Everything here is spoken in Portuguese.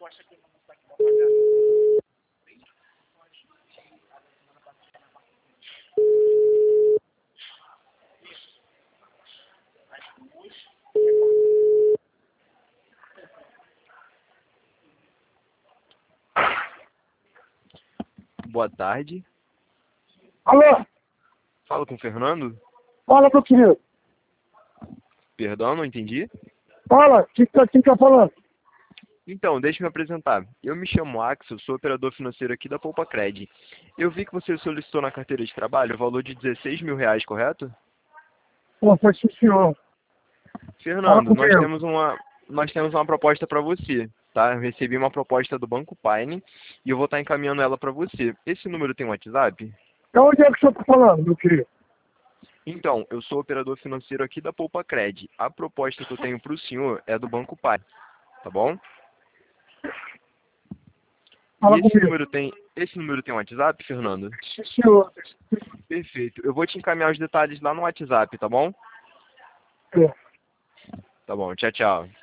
Boa tarde. Alô? Fala com o Fernando? Fala, meu querido. Perdão, não entendi. Fala, quem tá falando? Então, deixa eu me apresentar. Eu me chamo Axel, sou operador financeiro aqui da PoupaCred. Eu vi que você solicitou na carteira de trabalho o valor de R$ 16.000, correto? Pô, foi sim, senhor. Fala Fernando, comigo. nós temos uma proposta para você, tá? Eu recebi uma proposta do Banco Pine e eu vou estar encaminhando ela para você. Esse número tem WhatsApp? De onde é que o senhor tá falando, meu querido? Então, eu sou operador financeiro aqui da PoupaCred. A proposta que eu tenho para o senhor é do Banco Pine, tá bom? E Fala comigo. esse número tem WhatsApp, Fernando? Sim, senhor. Perfeito. Eu vou te encaminhar os detalhes lá no WhatsApp, tá bom? É. Tá bom. Tchau, tchau.